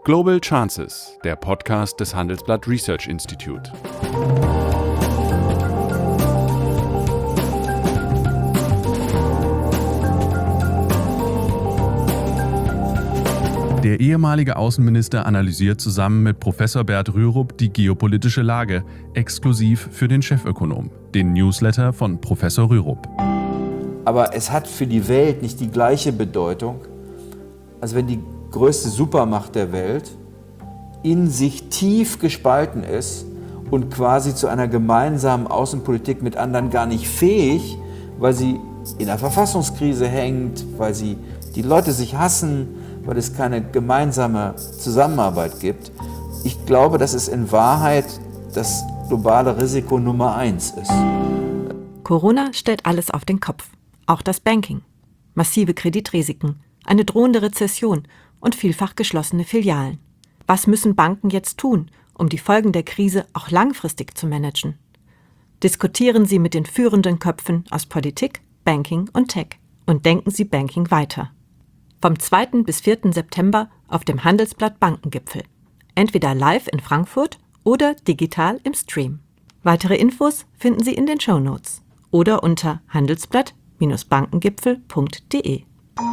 Global Chances, der Podcast des Handelsblatt Research Institute. Der ehemalige Außenminister analysiert zusammen mit Professor Bert Rürup die geopolitische Lage, exklusiv für den Chefökonom, den Newsletter von Professor Rürup. Aber es hat für die Welt nicht die gleiche Bedeutung, als wenn die größte Supermacht der Welt in sich tief gespalten ist und quasi zu einer gemeinsamen Außenpolitik mit anderen gar nicht fähig, weil sie in einer Verfassungskrise hängt, weil sie die Leute sich hassen, weil es keine gemeinsame Zusammenarbeit gibt. Ich glaube, dass es in Wahrheit das globale Risiko Nummer 1 ist. Corona stellt alles auf den Kopf, auch das Banking. Massive Kreditrisiken, eine drohende Rezession und vielfach geschlossene Filialen. Was müssen Banken jetzt tun, um die Folgen der Krise auch langfristig zu managen? Diskutieren Sie mit den führenden Köpfen aus Politik, Banking und Tech und denken Sie Banking weiter. Vom 2. bis 4. September auf dem Handelsblatt Bankengipfel. Entweder live in Frankfurt oder digital im Stream. Weitere Infos finden Sie in den Shownotes oder unter handelsblatt-bankengipfel.de.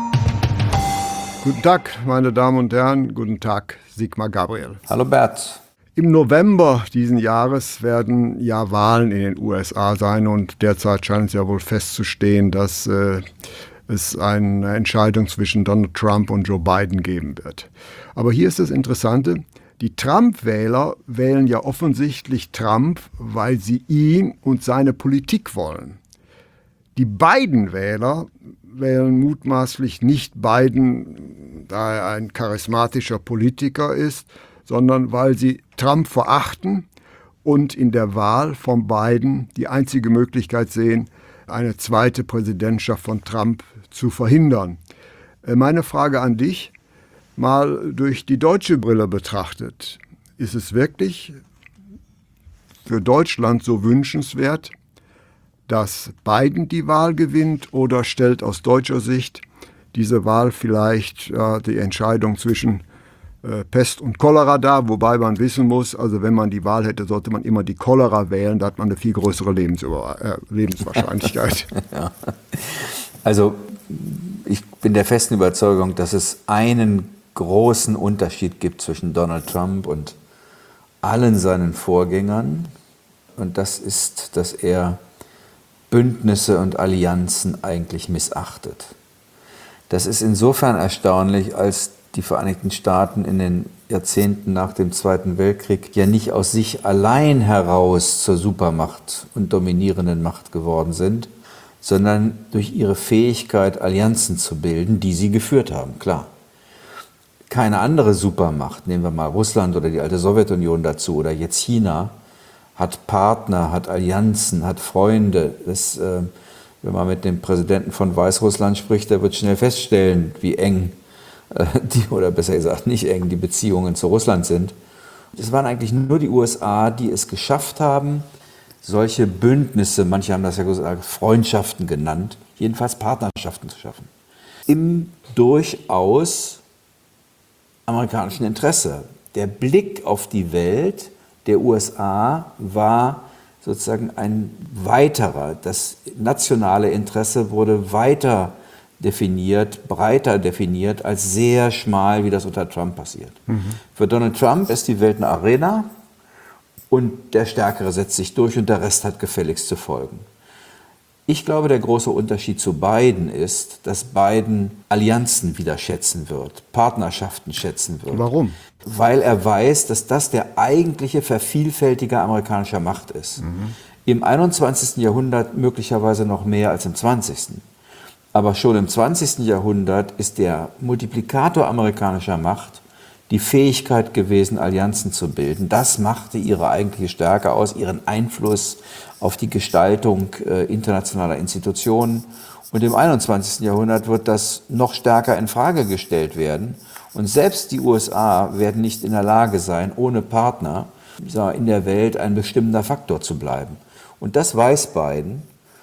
Guten Tag, meine Damen und Herren. Guten Tag, Sigmar Gabriel. Hallo Bert. Im November diesen Jahres werden ja Wahlen in den USA sein und derzeit scheint es ja wohl festzustehen, dass es eine Entscheidung zwischen Donald Trump und Joe Biden geben wird. Aber hier ist das Interessante, die Trump-Wähler wählen ja offensichtlich Trump, weil sie ihn und seine Politik wollen. Die Biden-Wähler wählen mutmaßlich nicht Biden, da er ein charismatischer Politiker ist, sondern weil sie Trump verachten und in der Wahl von Biden die einzige Möglichkeit sehen, eine zweite Präsidentschaft von Trump zu verhindern. Meine Frage an dich, mal durch die deutsche Brille betrachtet, ist es wirklich für Deutschland so wünschenswert, dass Biden die Wahl gewinnt, oder stellt aus deutscher Sicht diese Wahl vielleicht die Entscheidung zwischen Pest und Cholera dar, wobei man wissen muss, also wenn man die Wahl hätte, sollte man immer die Cholera wählen, da hat man eine viel größere Lebenswahrscheinlichkeit. Ja. Also ich bin der festen Überzeugung, dass es einen großen Unterschied gibt zwischen Donald Trump und allen seinen Vorgängern, und das ist, dass er Bündnisse und Allianzen eigentlich missachtet. Das ist insofern erstaunlich, als die Vereinigten Staaten in den Jahrzehnten nach dem Zweiten Weltkrieg ja nicht aus sich allein heraus zur Supermacht und dominierenden Macht geworden sind, sondern durch ihre Fähigkeit, Allianzen zu bilden, die sie geführt haben, klar. Keine andere Supermacht, nehmen wir mal Russland oder die alte Sowjetunion dazu oder jetzt China, hat Partner, hat Allianzen, hat Freunde. Wenn man mit dem Präsidenten von Weißrussland spricht, der wird schnell feststellen, wie eng oder besser gesagt nicht eng, die Beziehungen zu Russland sind. Es waren eigentlich nur die USA, die es geschafft haben, solche Bündnisse, manche haben das ja gesagt, Freundschaften genannt, jedenfalls Partnerschaften zu schaffen. Im durchaus amerikanischen Interesse. Der Blick auf die Welt der USA war sozusagen ein weiterer. Das nationale Interesse wurde weiter definiert, breiter definiert, als sehr schmal, wie das unter Trump passiert. Für Donald Trump ist die Welt eine Arena und der Stärkere setzt sich durch und der Rest hat gefälligst zu folgen. Ich glaube, der große Unterschied zu Biden ist, dass Biden Allianzen wieder schätzen wird, Partnerschaften schätzen wird. Warum? Weil er weiß, dass das der eigentliche Vervielfältiger amerikanischer Macht ist. Im 21. Jahrhundert möglicherweise noch mehr als im 20. Aber schon im 20. Jahrhundert ist der Multiplikator amerikanischer Macht die Fähigkeit gewesen, Allianzen zu bilden. Das machte ihre eigentliche Stärke aus, ihren Einfluss auf die Gestaltung internationaler Institutionen. Und im 21. Jahrhundert wird das noch stärker in Frage gestellt werden. Und selbst die USA werden nicht in der Lage sein, ohne Partner in der Welt ein bestimmender Faktor zu bleiben. Und das weiß Biden.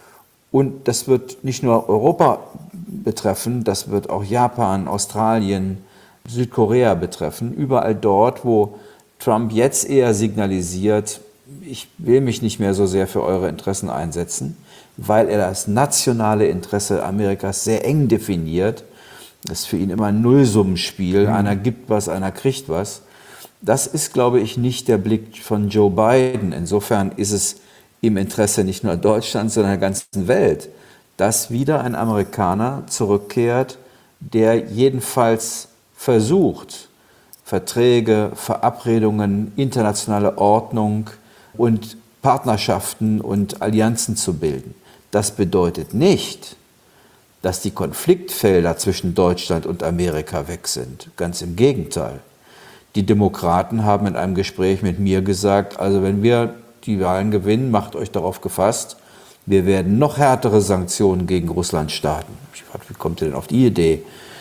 Und das wird nicht nur Europa betreffen, das wird auch Japan, Australien, Südkorea betreffen, überall dort, wo Trump jetzt eher signalisiert, ich will mich nicht mehr so sehr für eure Interessen einsetzen, weil er das nationale Interesse Amerikas sehr eng definiert. Das ist für ihn immer ein Nullsummenspiel. Einer gibt was, einer kriegt was. Das ist, glaube ich, nicht der Blick von Joe Biden. Insofern ist es im Interesse nicht nur Deutschlands, sondern der ganzen Welt, dass wieder ein Amerikaner zurückkehrt, der jedenfalls versucht, Verträge, Verabredungen, internationale Ordnung und Partnerschaften und Allianzen zu bilden. Das bedeutet nicht, dass die Konfliktfelder zwischen Deutschland und Amerika weg sind. Ganz im Gegenteil. Die Demokraten haben in einem Gespräch mit mir gesagt, also wenn wir die Wahlen gewinnen, macht euch darauf gefasst, wir werden noch härtere Sanktionen gegen Russland starten. Ich frage, wie kommt ihr denn auf die Idee?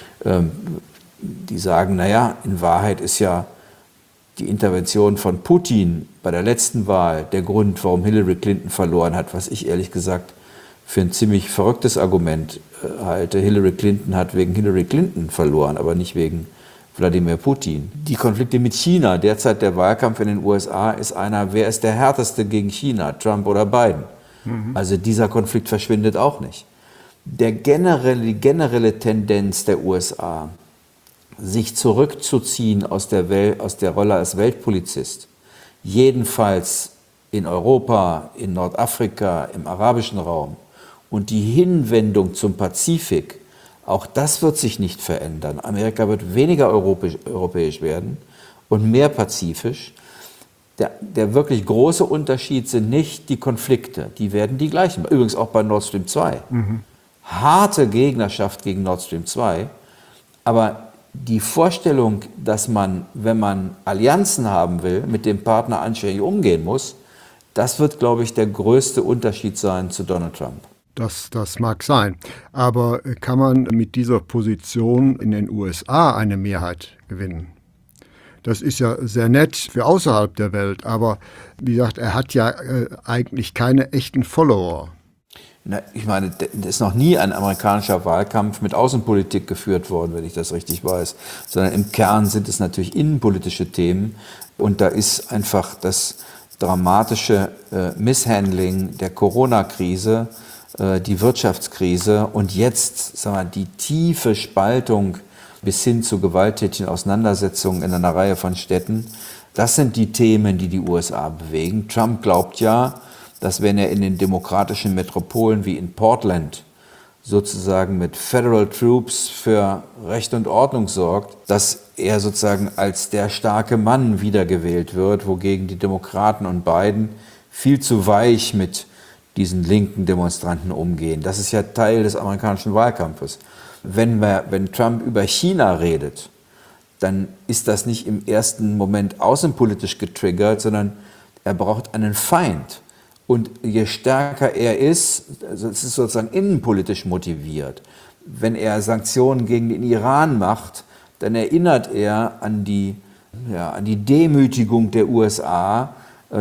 Die sagen, naja, in Wahrheit ist ja die Intervention von Putin bei der letzten Wahl der Grund, warum Hillary Clinton verloren hat, was ich ehrlich gesagt für ein ziemlich verrücktes Argument halte. Hillary Clinton hat wegen Hillary Clinton verloren, aber nicht wegen Wladimir Putin. Die Konflikte mit China, derzeit der Wahlkampf in den USA ist einer, wer ist der härteste gegen China, Trump oder Biden? Also dieser Konflikt verschwindet auch nicht. Die generelle Tendenz der USA, sich zurückzuziehen aus der Rolle als Weltpolizist, jedenfalls in Europa, in Nordafrika, im arabischen Raum, und die Hinwendung zum Pazifik, auch das wird sich nicht verändern. Amerika wird weniger europäisch werden und mehr pazifisch. Der wirklich große Unterschied sind nicht die Konflikte, die werden die gleichen. Übrigens auch bei Nord Stream 2. Harte Gegnerschaft gegen Nord Stream 2, aber die Vorstellung, dass man, wenn man Allianzen haben will, mit dem Partner anständig umgehen muss, das wird, glaube ich, der größte Unterschied sein zu Donald Trump. Das mag sein. Aber kann man mit dieser Position in den USA eine Mehrheit gewinnen? Das ist ja sehr nett für außerhalb der Welt, aber wie gesagt, er hat ja eigentlich keine echten Follower. Na, ich meine, es ist noch nie ein amerikanischer Wahlkampf mit Außenpolitik geführt worden, wenn ich das richtig weiß, sondern im Kern sind es natürlich innenpolitische Themen und da ist einfach das dramatische Misshandling der Corona-Krise, die Wirtschaftskrise und jetzt, sagen wir, die tiefe Spaltung bis hin zu gewalttätigen Auseinandersetzungen in einer Reihe von Städten. Das sind die Themen, die die USA bewegen. Trump glaubt ja, dass wenn er in den demokratischen Metropolen wie in Portland sozusagen mit Federal Troops für Recht und Ordnung sorgt, dass er sozusagen als der starke Mann wiedergewählt wird, wogegen die Demokraten und Biden viel zu weich mit diesen linken Demonstranten umgehen. Das ist ja Teil des amerikanischen Wahlkampfes. Wenn Trump über China redet, dann ist das nicht im ersten Moment außenpolitisch getriggert, sondern er braucht einen Feind. Und je stärker er ist, also es ist sozusagen innenpolitisch motiviert. Wenn er Sanktionen gegen den Iran macht, dann erinnert er an die Demütigung der USA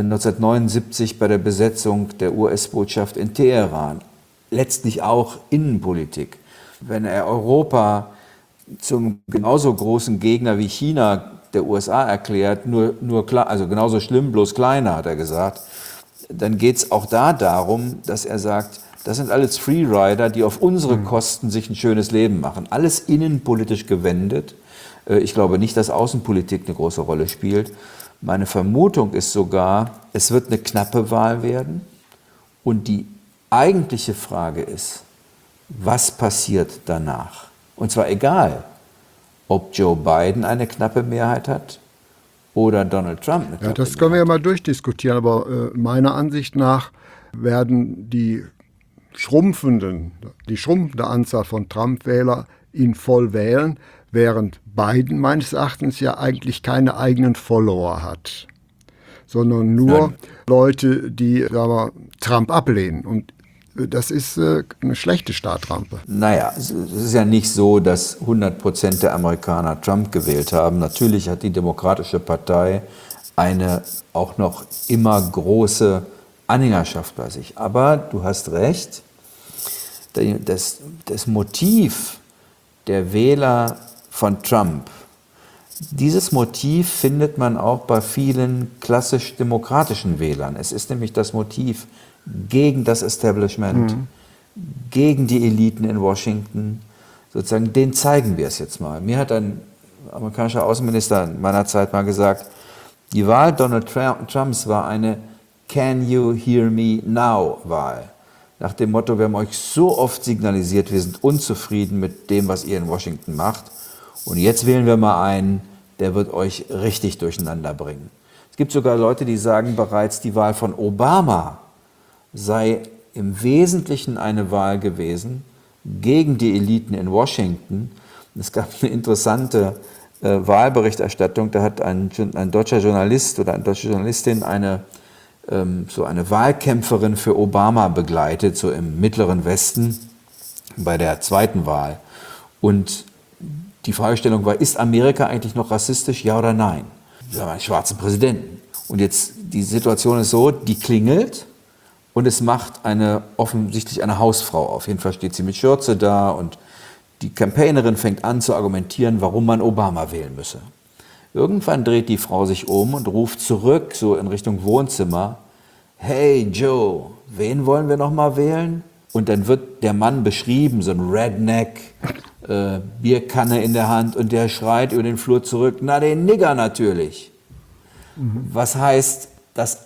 1979 bei der Besetzung der US-Botschaft in Teheran. Letztlich auch Innenpolitik. Wenn er Europa zum genauso großen Gegner wie China der USA erklärt, also genauso schlimm, bloß kleiner, hat er gesagt, dann geht es auch da darum, dass er sagt, das sind alles Freerider, die auf unsere Kosten sich ein schönes Leben machen. Alles innenpolitisch gewendet. Ich glaube nicht, dass Außenpolitik eine große Rolle spielt. Meine Vermutung ist sogar, es wird eine knappe Wahl werden. Und die eigentliche Frage ist, was passiert danach? Und zwar egal, ob Joe Biden eine knappe Mehrheit hat oder Donald Trump eine knappe Mehrheit. Das können wir ja mal durchdiskutieren, aber meiner Ansicht nach werden die schrumpfende Anzahl von Trump-Wähler ihn voll wählen, während Biden meines Erachtens ja eigentlich keine eigenen Follower hat, sondern nur Leute, die Trump ablehnen. Und das ist eine schlechte Startrampe. Naja, es ist ja nicht so, dass 100% der Amerikaner Trump gewählt haben. Natürlich hat die Demokratische Partei eine auch noch immer große Anhängerschaft bei sich. Aber du hast recht, das Motiv der Wähler von Trump Dieses Motiv findet man auch bei vielen klassisch demokratischen Wählern. Es ist nämlich das Motiv gegen das Establishment, gegen die Eliten in Washington. Sozusagen, denen zeigen wir es jetzt mal. Mir hat ein amerikanischer Außenminister in meiner Zeit mal gesagt, die Wahl Donald Trumps war eine Can you hear me now Wahl. Nach dem Motto, wir haben euch so oft signalisiert, wir sind unzufrieden mit dem, was ihr in Washington macht. Und jetzt wählen wir mal einen, der wird euch richtig durcheinander bringen. Es gibt sogar Leute, die sagen bereits, die Wahl von Obama sei im Wesentlichen eine Wahl gewesen gegen die Eliten in Washington. Es gab eine interessante Wahlberichterstattung, da hat ein deutscher Journalist oder eine deutsche Journalistin eine Wahlkämpferin für Obama begleitet, so im Mittleren Westen bei der zweiten Wahl. Und die Fragestellung war, ist Amerika eigentlich noch rassistisch, ja oder nein? Wir haben einen schwarzen Präsidenten. Und jetzt, die Situation ist so, die klingelt und es macht offensichtlich eine Hausfrau auf. Jedenfalls steht sie mit Schürze da und die Campaignerin fängt an zu argumentieren, warum man Obama wählen müsse. Irgendwann dreht die Frau sich um und ruft zurück, so in Richtung Wohnzimmer, hey Joe, wen wollen wir noch mal wählen? Und dann wird der Mann beschrieben, so ein Redneck, Bierkanne in der Hand und der schreit über den Flur zurück, na den Nigger natürlich. Was heißt, das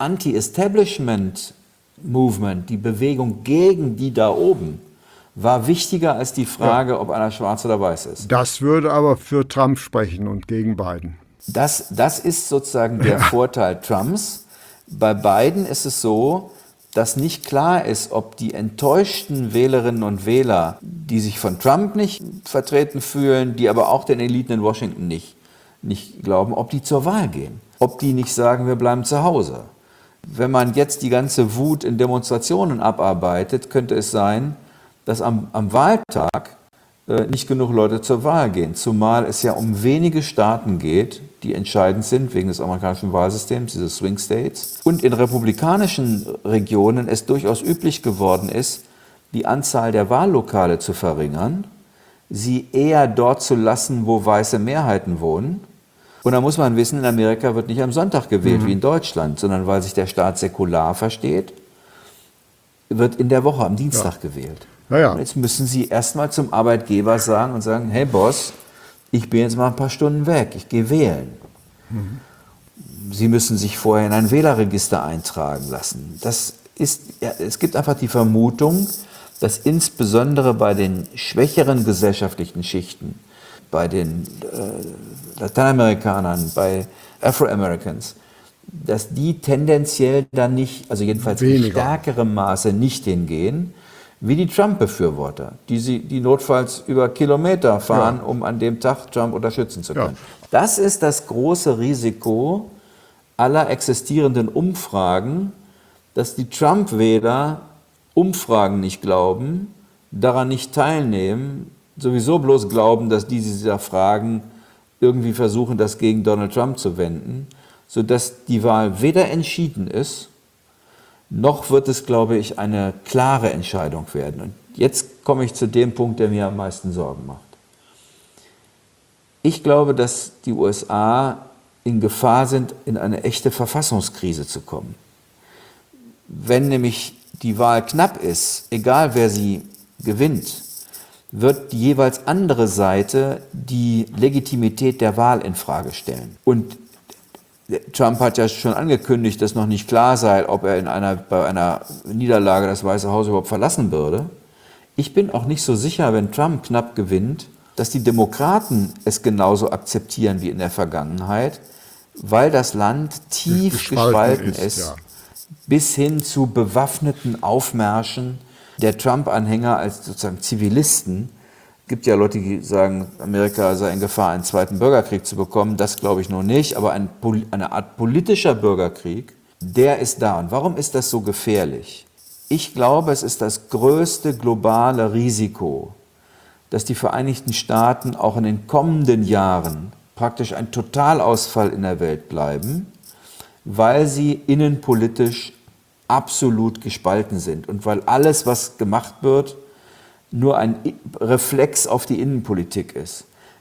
Anti-Establishment-Movement, die Bewegung gegen die da oben, war wichtiger als die Frage, ob einer schwarz oder weiß ist. Das würde aber für Trump sprechen und gegen Biden. Das ist sozusagen der Vorteil Trumps. Bei Biden ist es so, dass nicht klar ist, ob die enttäuschten Wählerinnen und Wähler, die sich von Trump nicht vertreten fühlen, die aber auch den Eliten in Washington nicht glauben, ob die zur Wahl gehen. Ob die nicht sagen, wir bleiben zu Hause. Wenn man jetzt die ganze Wut in Demonstrationen abarbeitet, könnte es sein, dass am Wahltag nicht genug Leute zur Wahl gehen. Zumal es ja um wenige Staaten geht, die entscheidend sind wegen des amerikanischen Wahlsystems, diese Swing States. Und in republikanischen Regionen es durchaus üblich geworden ist, die Anzahl der Wahllokale zu verringern, sie eher dort zu lassen, wo weiße Mehrheiten wohnen. Und da muss man wissen, in Amerika wird nicht am Sonntag gewählt wie in Deutschland, sondern weil sich der Staat säkular versteht, wird in der Woche am Dienstag gewählt. Ja. Und jetzt müssen Sie erstmal zum Arbeitgeber sagen, hey Boss, ich bin jetzt mal ein paar Stunden weg, ich gehe wählen. Sie müssen sich vorher in ein Wählerregister eintragen lassen. Es gibt einfach die Vermutung, dass insbesondere bei den schwächeren gesellschaftlichen Schichten, bei den Lateinamerikanern, bei Afro-Americans, dass die tendenziell dann nicht, also jedenfalls in stärkerem Maße nicht hingehen, wie die Trump-Befürworter, die notfalls über Kilometer fahren, um an dem Tag Trump unterstützen zu können. Ja. Das ist das große Risiko aller existierenden Umfragen, dass die Trump-Wähler Umfragen nicht glauben, daran nicht teilnehmen, sowieso bloß glauben, dass dieser Fragen irgendwie versuchen, das gegen Donald Trump zu wenden, sodass die Wahl weder entschieden ist, noch wird es, glaube ich, eine klare Entscheidung werden. Und jetzt komme ich zu dem Punkt, der mir am meisten Sorgen macht. Ich glaube, dass die USA in Gefahr sind, in eine echte Verfassungskrise zu kommen. Wenn nämlich die Wahl knapp ist, egal wer sie gewinnt, wird die jeweils andere Seite die Legitimität der Wahl in Frage stellen. Und Trump hat ja schon angekündigt, dass noch nicht klar sei, ob er bei einer Niederlage das Weiße Haus überhaupt verlassen würde. Ich bin auch nicht so sicher, wenn Trump knapp gewinnt, dass die Demokraten es genauso akzeptieren wie in der Vergangenheit, weil das Land tief gespalten ist, bis hin zu bewaffneten Aufmärschen der Trump-Anhänger als sozusagen Zivilisten. Es gibt ja Leute, die sagen, Amerika sei in Gefahr, einen zweiten Bürgerkrieg zu bekommen. Das glaube ich noch nicht, aber eine Art politischer Bürgerkrieg, der ist da. Und warum ist das so gefährlich? Ich glaube, es ist das größte globale Risiko, dass die Vereinigten Staaten auch in den kommenden Jahren praktisch ein Totalausfall in der Welt bleiben, weil sie innenpolitisch absolut gespalten sind und weil alles, was gemacht wird, nur ein Reflex auf die Innenpolitik ist.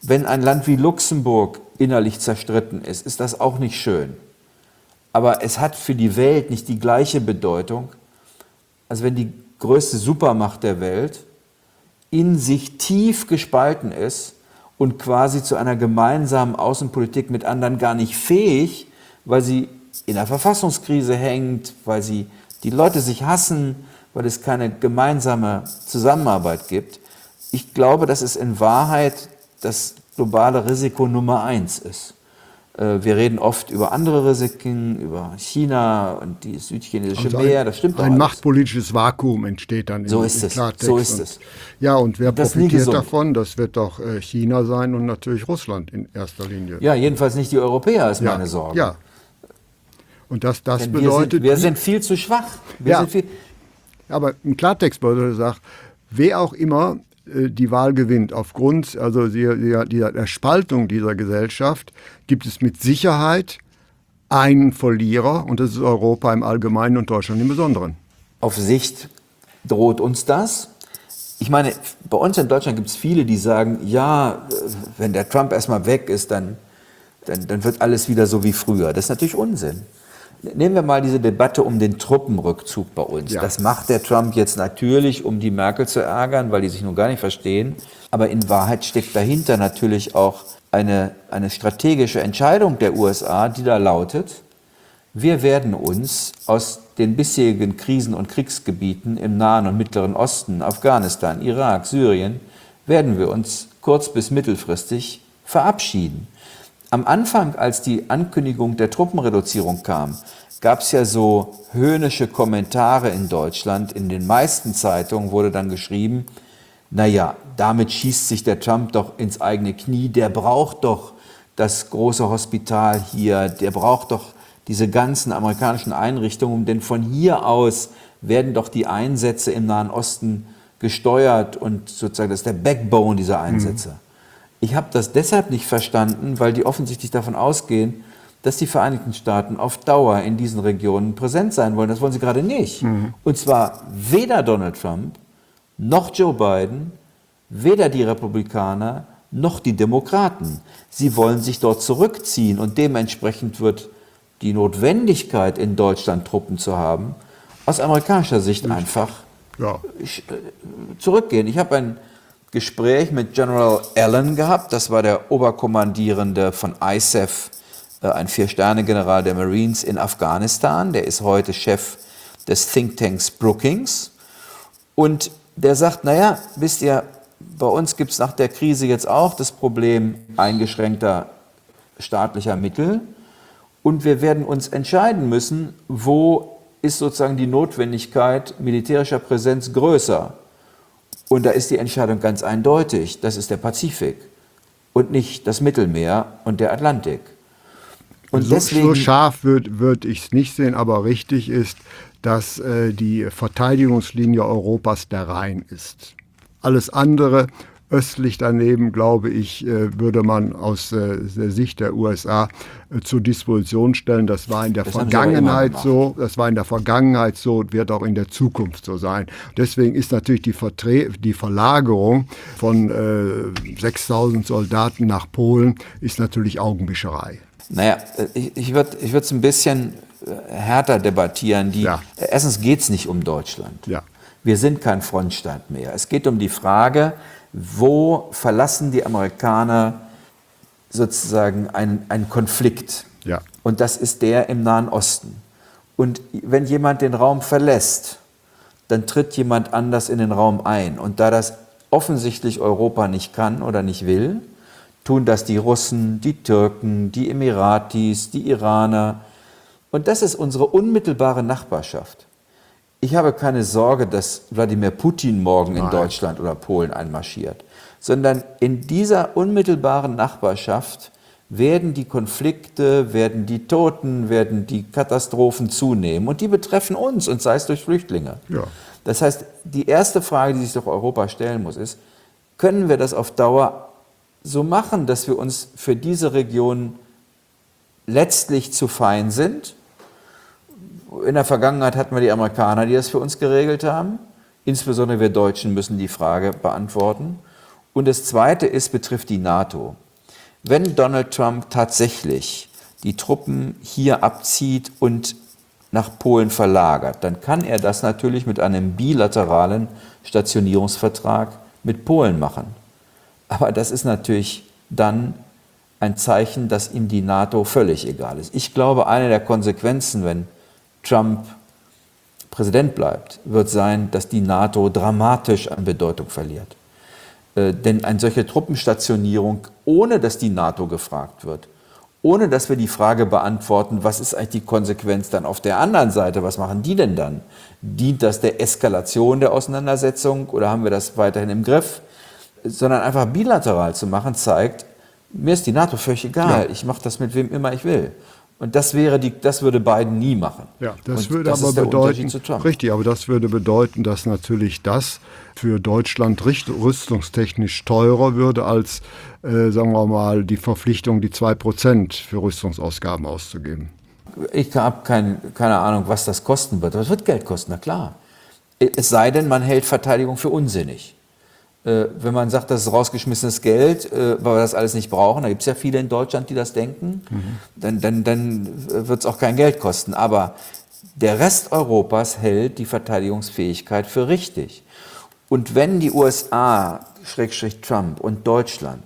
Wenn ein Land wie Luxemburg innerlich zerstritten ist, ist das auch nicht schön. Aber es hat für die Welt nicht die gleiche Bedeutung, als wenn die größte Supermacht der Welt in sich tief gespalten ist und quasi zu einer gemeinsamen Außenpolitik mit anderen gar nicht fähig, weil sie in einer Verfassungskrise hängt, weil die Leute sich hassen, weil es keine gemeinsame Zusammenarbeit gibt. Ich glaube, dass es in Wahrheit das globale Risiko Nummer 1 ist. Wir reden oft über andere Risiken, über China und die südchinesische Meer, das stimmt doch alles. Ein machtpolitisches Vakuum entsteht dann so im ist es. Klartext. So ist es. Ja, und wer Das ist nie profitiert gesund. davon? Das wird doch China sein und natürlich Russland in erster Linie. Ja, jedenfalls nicht die Europäer, ist meine Sorge. Ja. Und das Denn bedeutet... wir sind viel zu schwach. Aber im Klartext bedeutet das, wer auch immer die Wahl gewinnt, aufgrund der Spaltung dieser Gesellschaft, gibt es mit Sicherheit einen Verlierer, und das ist Europa im Allgemeinen und Deutschland im Besonderen. Auf Sicht droht uns das. Ich meine, bei uns in Deutschland gibt es viele, die sagen, ja, wenn der Trump erstmal weg ist, dann wird alles wieder so wie früher. Das ist natürlich Unsinn. Nehmen wir mal diese Debatte um den Truppenrückzug bei uns. Ja. Das macht der Trump jetzt natürlich, um die Merkel zu ärgern, weil die sich nun gar nicht verstehen. Aber in Wahrheit steckt dahinter natürlich auch eine strategische Entscheidung der USA, die da lautet, wir werden uns aus den bisherigen Krisen- und Kriegsgebieten im Nahen und Mittleren Osten, Afghanistan, Irak, Syrien, werden wir uns kurz- bis mittelfristig verabschieden. Am Anfang, als die Ankündigung der Truppenreduzierung kam, gab es ja so höhnische Kommentare in Deutschland. In den meisten Zeitungen wurde dann geschrieben, naja, damit schießt sich der Trump doch ins eigene Knie, der braucht doch das große Hospital hier, der braucht doch diese ganzen amerikanischen Einrichtungen, denn von hier aus werden doch die Einsätze im Nahen Osten gesteuert und sozusagen das ist der Backbone dieser Einsätze. Ich habe das deshalb nicht verstanden, weil die offensichtlich davon ausgehen, dass die Vereinigten Staaten auf Dauer in diesen Regionen präsent sein wollen. Das wollen sie gerade nicht. Und zwar weder Donald Trump noch Joe Biden, weder die Republikaner noch die Demokraten. Sie wollen sich dort zurückziehen und dementsprechend wird die Notwendigkeit, in Deutschland Truppen zu haben, aus amerikanischer Sicht einfach zurückgehen. Ich habe ein Gespräch mit General Allen gehabt, das war der Oberkommandierende von ISAF, ein 4-Sterne-General der Marines in Afghanistan, der ist heute Chef des Thinktanks Brookings und der sagt, naja, wisst ihr, bei uns gibt es nach der Krise jetzt auch das Problem eingeschränkter staatlicher Mittel und wir werden uns entscheiden müssen, wo ist sozusagen die Notwendigkeit militärischer Präsenz größer. Und da ist die Entscheidung ganz eindeutig, das ist der Pazifik und nicht das Mittelmeer und der Atlantik. Und so scharf würde ich es nicht sehen, aber richtig ist, dass die Verteidigungslinie Europas der Rhein ist. Alles andere östlich daneben, glaube ich, würde man aus der Sicht der USA zur Disposition stellen. Das war in der Vergangenheit so, wird auch in der Zukunft so sein. Deswegen ist natürlich die Verlagerung von 6.000 Soldaten nach Polen ist natürlich Augenwischerei. Naja, ich würd es ein bisschen härter debattieren. Erstens geht es nicht um Deutschland. Ja. Wir sind kein Frontstaat mehr. Es geht um die Frage, wo verlassen die Amerikaner sozusagen einen Konflikt? Ja. Und das ist der im Nahen Osten. Und wenn jemand den Raum verlässt, dann tritt jemand anders in den Raum ein. Und da das offensichtlich Europa nicht kann oder nicht will, tun das die Russen, die Türken, die Emiratis, die Iraner. Und das ist unsere unmittelbare Nachbarschaft. Ich habe keine Sorge, dass Wladimir Putin morgen in Deutschland oder Polen einmarschiert, sondern in dieser unmittelbaren Nachbarschaft werden die Konflikte, werden die Toten, werden die Katastrophen zunehmen und die betreffen uns und sei es durch Flüchtlinge. Ja. Das heißt, die erste Frage, die sich doch Europa stellen muss, ist, können wir das auf Dauer so machen, dass wir uns für diese Region letztlich zu fein sind? In der Vergangenheit hatten wir die Amerikaner, die das für uns geregelt haben. Insbesondere wir Deutschen müssen die Frage beantworten. Und das Zweite betrifft die NATO. wenn Donald Trump tatsächlich die Truppen hier abzieht und nach Polen verlagert, dann kann er das natürlich mit einem bilateralen Stationierungsvertrag mit Polen machen. Aber das ist natürlich dann ein Zeichen, dass ihm die NATO völlig egal ist. Ich glaube, eine der Konsequenzen, wenn Trump Präsident bleibt, wird sein, dass die NATO dramatisch an Bedeutung verliert. Denn eine solche Truppenstationierung, ohne dass die NATO gefragt wird, ohne dass wir die Frage beantworten, was ist eigentlich die Konsequenz dann auf der anderen Seite, was machen die denn dann? Dient das der Eskalation der Auseinandersetzung oder haben wir das weiterhin im Griff? Sondern einfach bilateral zu machen, zeigt, mir ist die NATO völlig egal, ich mache das mit wem immer ich will. Und das würde Biden nie machen. Ja, das und würde das aber ist der bedeuten, Unterschied zu Trump. richtig, aber das würde bedeuten, dass natürlich das für Deutschland rüstungstechnisch teurer würde als, sagen wir mal, die Verpflichtung, die 2% für Rüstungsausgaben auszugeben. Ich habe keine Ahnung, was das kosten wird. Aber es wird Geld kosten, na klar. Es sei denn, man hält Verteidigung für unsinnig. Wenn man sagt, das ist rausgeschmissenes Geld, weil wir das alles nicht brauchen, da gibt es ja viele in Deutschland, die das denken, dann wird es auch kein Geld kosten. Aber der Rest Europas hält die Verteidigungsfähigkeit für richtig. Und wenn die USA, Trump und Deutschland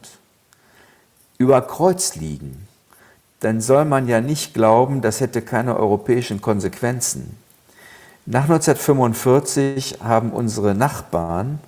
über Kreuz liegen, dann soll man ja nicht glauben, das hätte keine europäischen Konsequenzen. Nach 1945 haben unsere Nachbarn,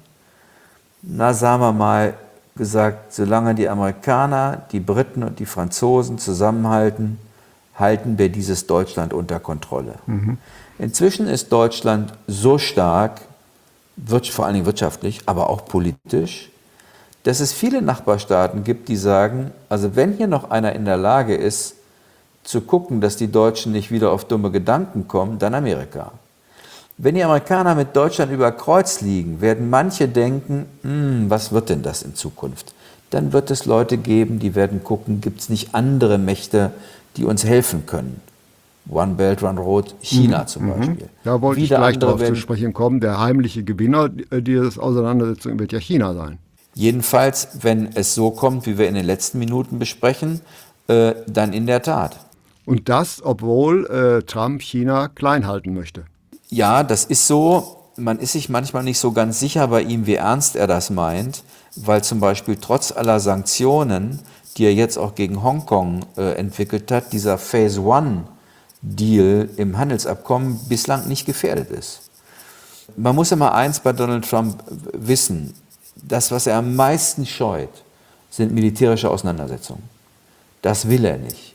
sagen wir mal, gesagt, solange die Amerikaner, die Briten und die Franzosen zusammenhalten, halten wir dieses Deutschland unter Kontrolle. Inzwischen ist Deutschland so stark, vor allen Dingen wirtschaftlich, aber auch politisch, dass es viele Nachbarstaaten gibt, die sagen, also wenn hier noch einer in der Lage ist, zu gucken, dass die Deutschen nicht wieder auf dumme Gedanken kommen, dann Amerika. Wenn die Amerikaner mit Deutschland über Kreuz liegen, werden manche denken, was wird denn das in Zukunft? Dann wird es Leute geben, die werden gucken, gibt es nicht andere Mächte, die uns helfen können? One Belt, One Road, China zum Beispiel. Da wollte ich gleich darauf zu sprechen kommen. Der heimliche Gewinner dieser Auseinandersetzung wird ja China sein. Jedenfalls, wenn es so kommt, wie wir in den letzten Minuten besprechen, dann in der Tat. Und das, obwohl Trump China klein halten möchte. Ja, das ist so. Man ist sich manchmal nicht so ganz sicher bei ihm, wie ernst er das meint, weil zum Beispiel trotz aller Sanktionen, die er jetzt auch gegen Hongkong entwickelt hat, dieser Phase-One-Deal im Handelsabkommen bislang nicht gefährdet ist. Man muss immer eins bei Donald Trump wissen, das, was er am meisten scheut, sind militärische Auseinandersetzungen. Das will er nicht.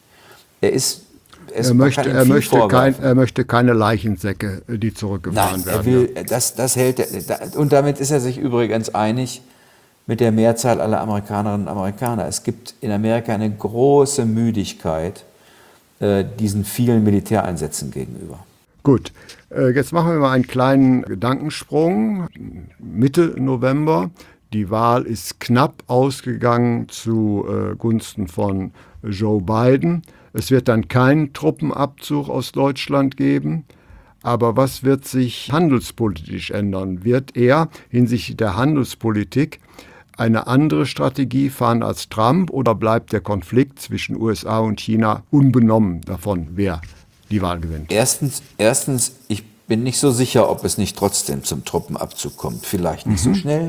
Er möchte keine Leichensäcke, die zurückgefahren werden. Das hält er. Und damit ist er sich übrigens einig mit der Mehrzahl aller Amerikanerinnen und Amerikaner. Es gibt in Amerika eine große Müdigkeit diesen vielen Militäreinsätzen gegenüber. Gut, jetzt machen wir mal einen kleinen Gedankensprung. Mitte November, die Wahl ist knapp ausgegangen zu Gunsten von Joe Biden. Es wird dann keinen Truppenabzug aus Deutschland geben. Aber was wird sich handelspolitisch ändern? Wird er hinsichtlich der Handelspolitik eine andere Strategie fahren als Trump oder bleibt der Konflikt zwischen USA und China unbenommen davon, wer die Wahl gewinnt? Erstens, ich bin nicht so sicher, ob es nicht trotzdem zum Truppenabzug kommt. Vielleicht nicht so schnell,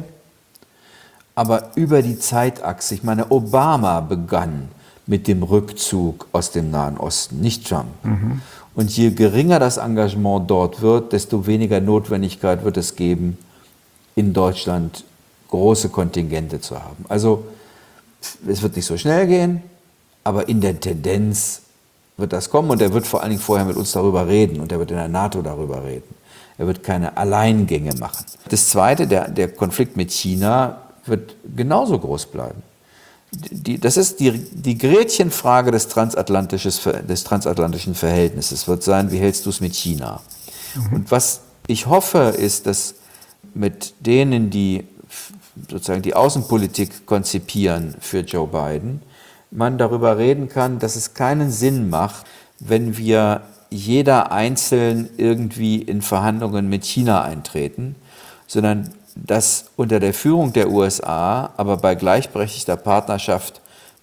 aber über die Zeitachse. Ich meine, Obama begann mit dem Rückzug aus dem Nahen Osten, nicht Trump. Und je geringer das Engagement dort wird, desto weniger Notwendigkeit wird es geben, in Deutschland große Kontingente zu haben. Also es wird nicht so schnell gehen, aber in der Tendenz wird das kommen und er wird vor allen Dingen vorher mit uns darüber reden und er wird in der NATO darüber reden. Er wird keine Alleingänge machen. Das Zweite, der Konflikt mit China wird genauso groß bleiben. Das ist die Gretchenfrage des transatlantischen Verhältnisses, wird sein, wie hältst du es mit China? Und was ich hoffe, ist, dass mit denen, die sozusagen die Außenpolitik konzipieren für Joe Biden, man darüber reden kann, dass es keinen Sinn macht, wenn wir jeder einzeln irgendwie in Verhandlungen mit China eintreten, sondern dass unter der Führung der USA, aber bei gleichberechtigter Partnerschaft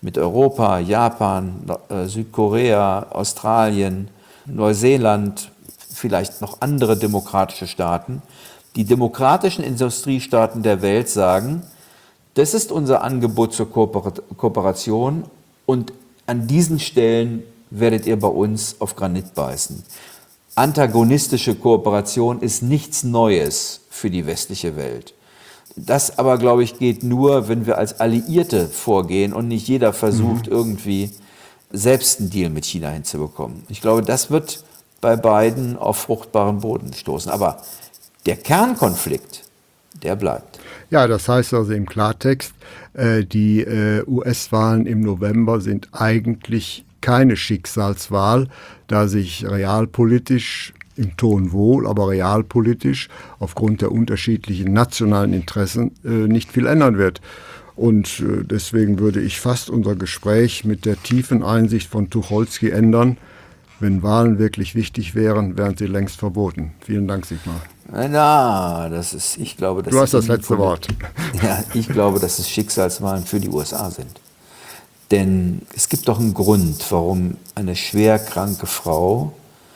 mit Europa, Japan, Südkorea, Australien, Neuseeland, vielleicht noch andere demokratische Staaten. Die demokratischen Industriestaaten der Welt sagen, das ist unser Angebot zur Kooperation und an diesen Stellen werdet ihr bei uns auf Granit beißen. Antagonistische Kooperation ist nichts Neues für die westliche Welt. Das aber, glaube ich, geht nur, wenn wir als Alliierte vorgehen und nicht jeder versucht, irgendwie selbst einen Deal mit China hinzubekommen. Ich glaube, das wird bei beiden auf fruchtbaren Boden stoßen. Aber der Kernkonflikt, der bleibt. Ja, das heißt also im Klartext, die US-Wahlen im November sind eigentlich keine Schicksalswahl, da sich realpolitisch, im Ton wohl, aber realpolitisch aufgrund der unterschiedlichen nationalen Interessen nicht viel ändern wird. Und deswegen würde ich fast unser Gespräch mit der tiefen Einsicht von Tucholsky ändern. Wenn Wahlen wirklich wichtig wären, wären sie längst verboten. Vielen Dank, Sigmar. Na, ich glaube, du hast das letzte Wort. Ja, ich glaube, dass es Schicksalswahlen für die USA sind. Denn es gibt doch einen Grund, warum eine schwer kranke Frau,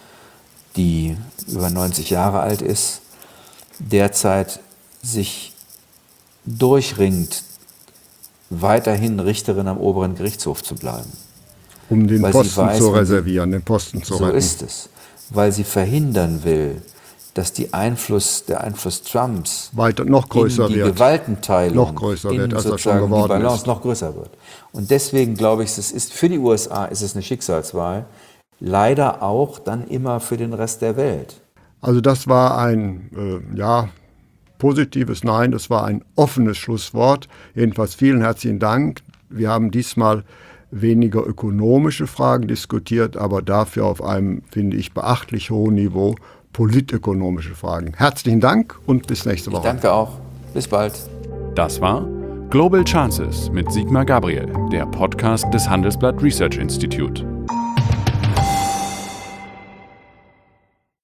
die über 90 Jahre alt ist, derzeit sich durchringt, weiterhin Richterin am oberen Gerichtshof zu bleiben. Um den Posten zu reservieren, den Posten zu retten. So ist es, weil sie verhindern will, dass der Einfluss Trumps weiter noch größer in die wird. Gewaltenteilung, noch größer wird, als er schon geworden die Balance ist. noch größer wird. Und deswegen glaube ich, für die USA ist es eine Schicksalswahl, leider auch dann immer für den Rest der Welt. Also das war ein positives Nein, das war ein offenes Schlusswort. Jedenfalls vielen herzlichen Dank. Wir haben diesmal weniger ökonomische Fragen diskutiert, aber dafür auf einem, finde ich, beachtlich hohen Niveau politökonomische Fragen. Herzlichen Dank und bis nächste Woche. Ich danke auch. Bis bald. Das war Global Chances mit Sigmar Gabriel, der Podcast des Handelsblatt Research Institute.